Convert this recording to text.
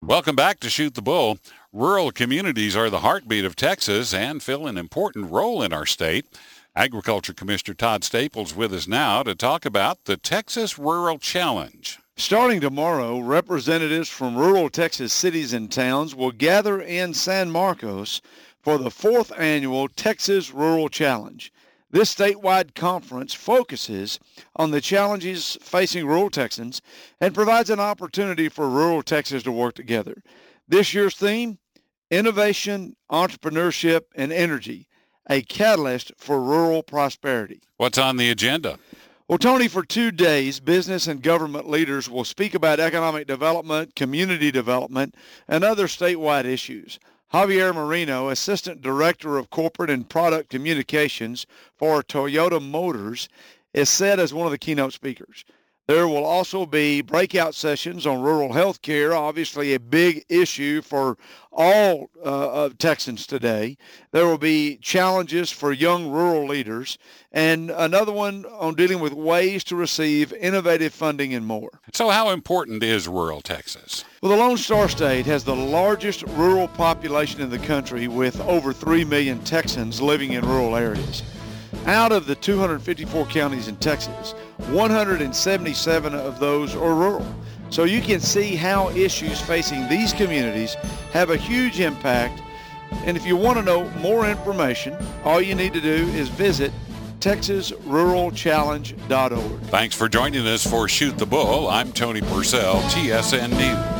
Welcome back to Shoot the Bull. Rural communities are the heartbeat of Texas and fill an important role in our state. Agriculture Commissioner Todd Staples with us now to talk about the Texas Rural Challenge. Starting tomorrow, representatives from rural Texas cities and towns will gather in San Marcos for the 4th annual Texas Rural Challenge. This statewide conference focuses on the challenges facing rural Texans and provides an opportunity for rural Texas to work together. This year's theme, Innovation, Entrepreneurship, and Energy, a catalyst for rural prosperity. What's on the agenda? Well, Tony, for 2 days, business and government leaders will speak about economic development, community development, and other statewide issues. Javier Marino, Assistant Director of Corporate and Product Communications for Toyota Motors, is set as one of the keynote speakers. There will also be breakout sessions on rural health care, obviously a big issue for all Texans today. There will be challenges for young rural leaders, and another one on dealing with ways to receive innovative funding and more. So how important is rural Texas? Well, the Lone Star State has the largest rural population in the country with over 3 million Texans living in rural areas. Out of the 254 counties in Texas, 177 of those are rural. So you can see how issues facing these communities have a huge impact. And if you want to know more information, all you need to do is visit texasruralchallenge.org. Thanks for joining us for Shoot the Bull. I'm Tony Purcell, TSN News.